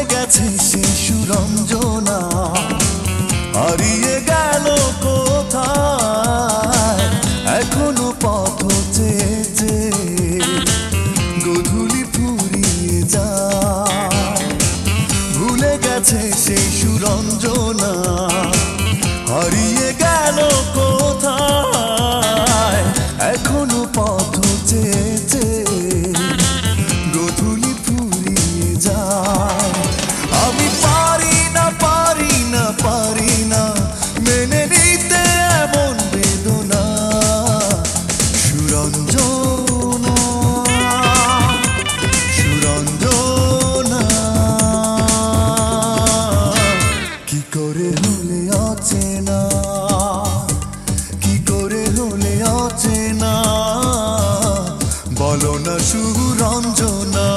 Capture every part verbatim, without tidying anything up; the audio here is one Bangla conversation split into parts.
গেছে সে সুরঞ্জনা, হারিয়ে গেল কোথায় এখনো পথ চেয়েছে গোধূলি ফুরিয়ে যায়। ভুলে গেছে সেই সুরঞ্জনা, হারিয়ে গেল কোথায় এখনো পথ চেয়েছে গোধূলি ফুরিয়ে যায়। আমি পারি না পারি না পারি না মেনে নিতে এমন বেদনা সুরঞ্জনা সুরঞ্জনা। কি করে হলে অচেনা, কি করে হলে অচেনা বলো না সুরঞ্জনা।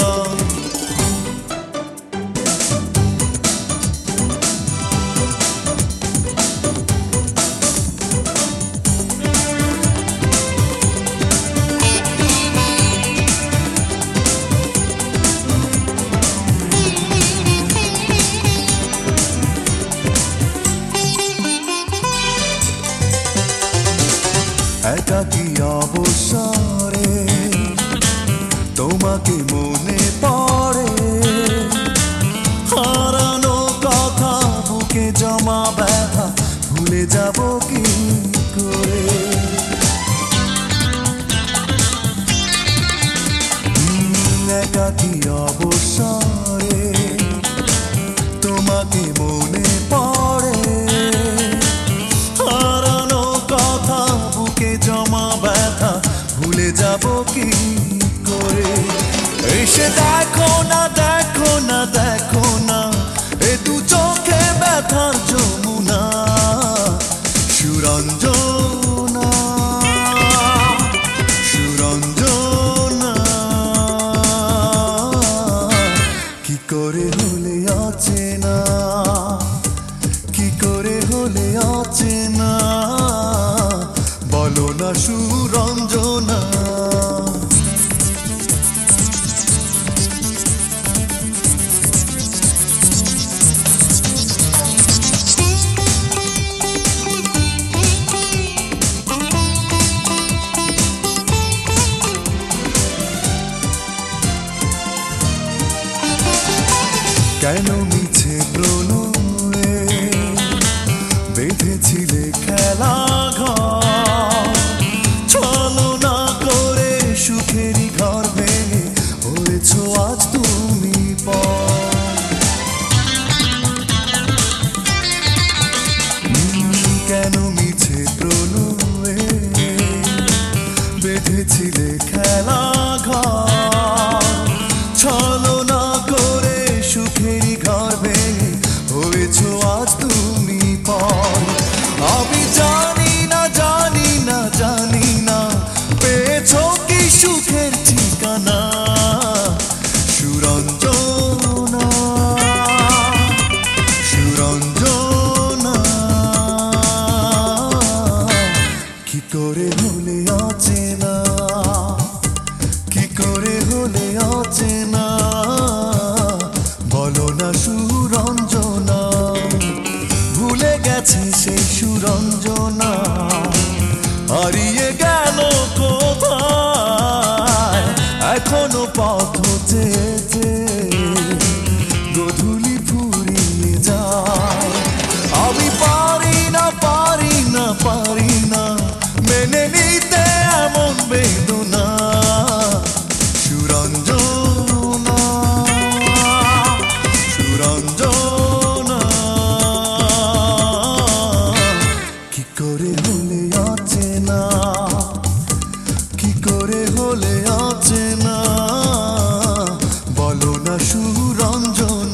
একাকী অবসরে তোমাকে মনে পড়ে, হারানো কথা বুকে জমা ব্যথা ভুলে যাব কি করে। একাকী অবসরে তোমাকে মনে পড়ে, হারানো কথা বুকে জমা ব্যথা ভুলে যাব কি করে। এসে দেখো না দেখো না দেখো না এ দু চোখে ব্যথার যমুনা সুরঞ্জনা সুরঞ্জনা। কি করে হলে অচেনা, কি করে হলে অচেনা বলো না সুরঞ্জনা। কেন মিছে প্রণয়ে বেঁধেছিলে খেলা ঘর, চলো না করে সুখেরই ঘর ভেঙে হয়েছ আজ তুমি পর। কেন মিছে প্রণয়ে বেঁধেছিলে খেলা ঘর, চলো না করে সুখেরই ঘর ভেঙে হয়েছ আজ তুমি পর। আমি জানি না জানি না জানি না পেয়েছ কি সুখের ঠিকানা সুরঞ্জনা সুরঞ্জনা। কি করে হলে অচেনা, কি করে হলে অচেনা বলো না সুরঞ্জনা। ভুলে গেছে সেই সুরঞ্জনা, হারিয়ে গেল কোথায় এখনো পথ চেয়েছে গোধূলি ফুরিয়ে যায়। আমি পারি না পারি না পারি না মেনে নিতে এমন বেদনা সুরঞ্জনা সুরঞ্জনা। কি করে হলে অচেনা, কি করে হলে অচেনা বলো না সুরঞ্জনা।